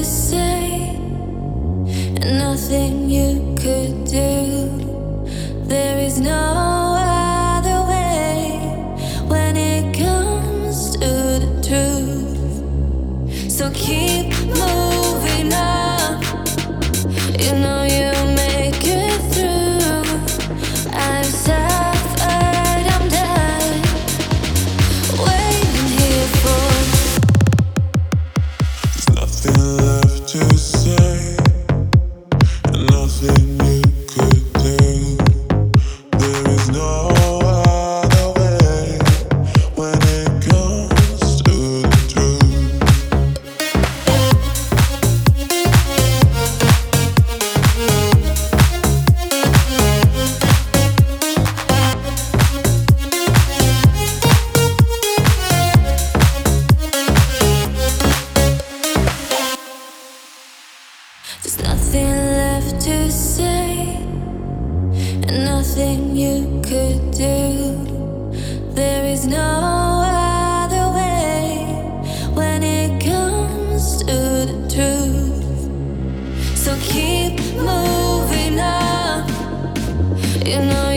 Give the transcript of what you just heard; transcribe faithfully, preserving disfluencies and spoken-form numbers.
to say, and nothing you could do. There is no other way when it comes to the truth. So keep moving on. You know you'll make it through. I've suffered, I'm done waiting here for. There's nothing left to say, and nothing you could do. There is no other way when it comes to the truth. There's nothing left to say, and nothing you could do. There is no other way when it comes to the truth. So keep moving on. You know